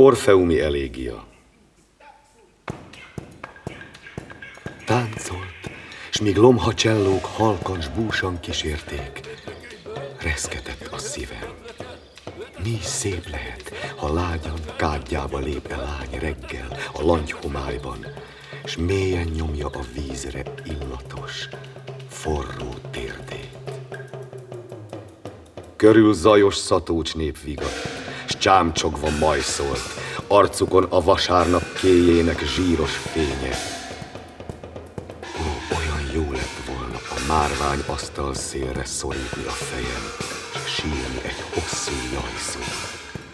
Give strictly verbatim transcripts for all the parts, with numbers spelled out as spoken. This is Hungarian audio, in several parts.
Orfeumi elégia. Táncolt, s míg lomhacsellók halkan s búsan kísérték, reszketett a szívem. Mi szép lehet, ha lágyan kádjába lép-e lány reggel a langyhomályban, s mélyen nyomja a vízre illatos, forró térdét. Körül zajos szatócs nép vigadt, s csámcsogva majszolt, arcukon a vasárnap kéjének zsíros fénye. Ó, olyan jó lett volna a márvány asztal szélre szorítni a fejem, s sírni egy hosszú jajszót.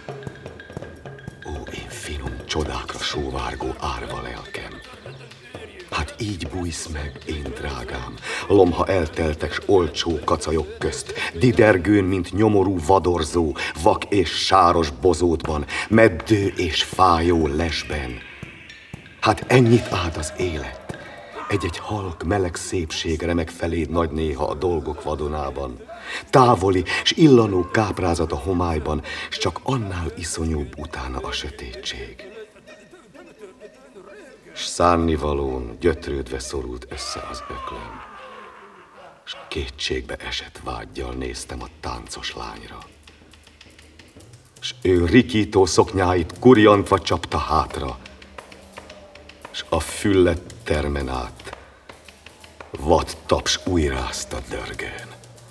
Ó, én finom csodákra sóvárgó árva lelkem! Hát így bújsz meg, én drágám, lomha elteltek s olcsó kacajok közt, didergőn, mint nyomorú vadorzó, vak és sáros bozótban, meddő és fájó lesben. Hát ennyit áld az élet, egy-egy halk meleg szépség remek feléd nagy néha a dolgok vadonában, távoli s illanó káprázat a homályban, s csak annál iszonyúbb utána a sötétség. S szánnivalón gyötrődve szorult össze az öklöm, s kétségbe esett vággyal néztem a táncos lányra. S ő rikító szoknyáit kurjantva csapta hátra, s a füllet termen át vad taps újrázta dörgőn.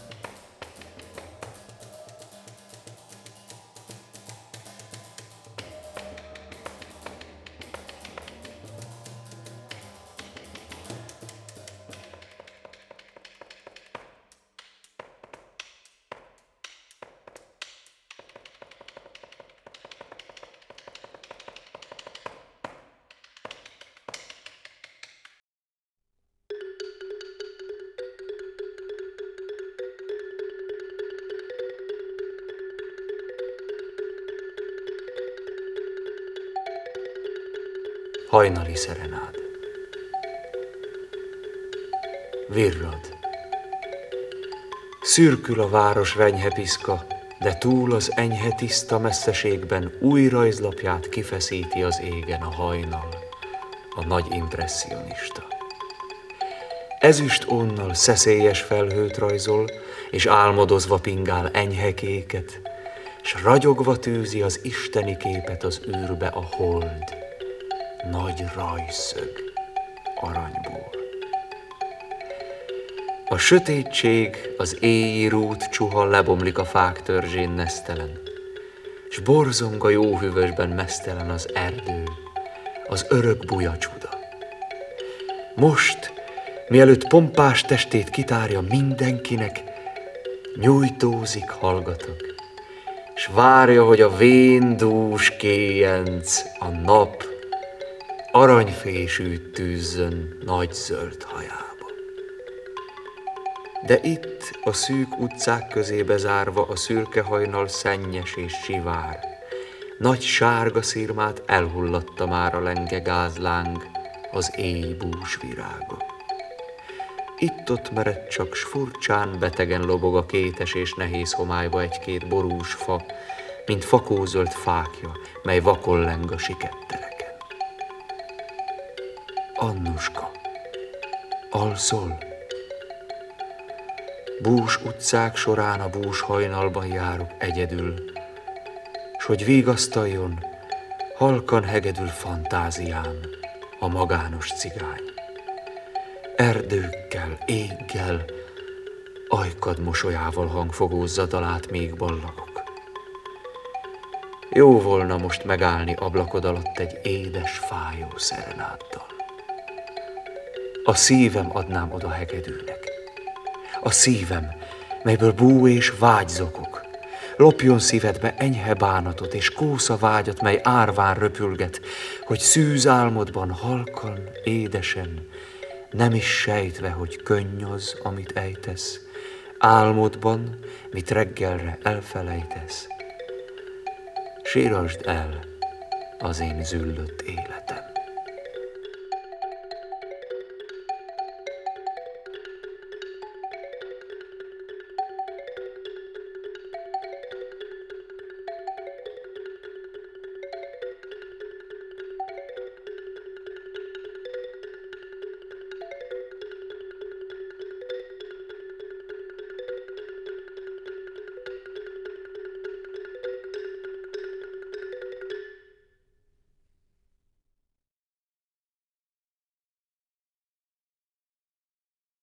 Hajnali szerenád. Virrad. Szürkül a város renyhepiszka, de túl az enyhe tiszta messzeségben új rajzlapját kifeszíti az égen a hajnal, a nagy impresszionista. Ezüst onnal szeszélyes felhőt rajzol, és álmodozva pingál enyhe kéket, s ragyogva tűzi az isteni képet az űrbe a hold, nagy rajszög aranyból. A sötétség, az éjjé rút csuha lebomlik a fák törzsén nesztelen, s borzong a jó hűvösben meztelen az erdő, az örök buja csuda. Most, mielőtt pompás testét kitárja mindenkinek, nyújtózik, hallgatok, s várja, hogy a vén dús kéjenc, a nap aranyfésűt tűzzön nagy zöld hajába. De itt, a szűk utcák közébe zárva, a szürke hajnal szennyes és sivár, nagy sárga szirmát elhullatta már a lenge gázláng, az éj búsvirága. Itt-ott mered csak, s furcsán betegen lobog a kétes és nehéz homályba egy-két borús fa, mint fakózöld fákja, mely vakon leng a sikettereken. Annuska, alszol? Bús utcák során a bús hajnalban járok egyedül, s hogy vigasztaljon, halkan hegedül fantáziám a magános cigány. Erdőkkel, éggel, ajkad mosolyával hangfogózza dalát még ballagok. Jó volna most megállni ablakod alatt egy édes, fájó szerenáddal. A szívem adnám oda hegedűnek. A szívem, melyből bú és vágy zokog. Lopjon szívedbe enyhe bánatot és kósza vágyat, mely árván röpülget, hogy szűz álmodban halkan, édesen, nem is sejtve, hogy könny az, amit ejtesz, álmodban, mit reggelre elfelejtesz. Sírasd el az én züllött életem.